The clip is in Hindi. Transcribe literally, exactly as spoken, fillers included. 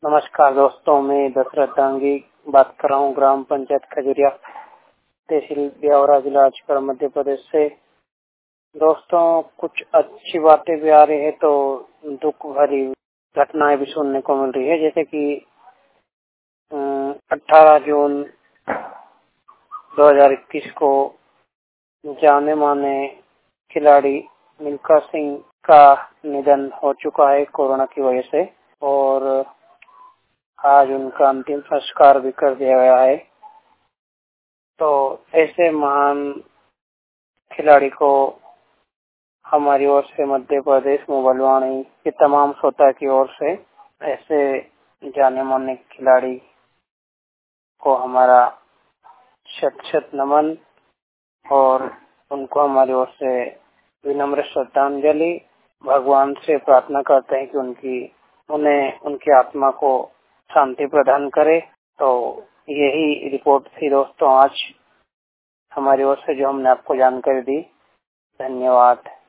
नमस्कार दोस्तों, मैं दशरथ दांगी बात कर रहा हूँ ग्राम पंचायत खजुरिया, तहसील ब्यावरा, जिला राजगढ़, मध्य प्रदेश से। दोस्तों, कुछ अच्छी बातें भी आ रही है तो दुख भरी घटनाएं भी सुनने को मिल रही है। जैसे कि अठारह जून दो हज़ार इक्कीस को जाने माने खिलाड़ी मिल्खा सिंह का निधन हो चुका है कोरोना की वजह से, और आज उनका अंतिम संस्कार भी कर दिया गया है। तो ऐसे महान खिलाड़ी को हमारी ओर से, मध्य प्रदेश मोबाइल वाणी के तमाम श्रोता की ओर से, ऐसे जाने माने खिलाड़ी को हमारा शत शत नमन, और उनको हमारी ओर से विनम्र श्रद्धांजलि। भगवान से प्रार्थना करते हैं कि उनकी उन्हें उनकी आत्मा को शांति प्रदान करे। तो यही रिपोर्ट थी दोस्तों आज हमारी ओर से, जो हमने आपको जानकारी दी। धन्यवाद।